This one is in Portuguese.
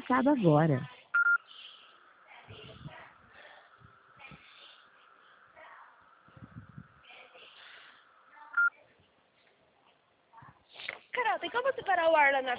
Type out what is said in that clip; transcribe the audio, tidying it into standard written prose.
começado agora. Carol, tem como separar o ar lá na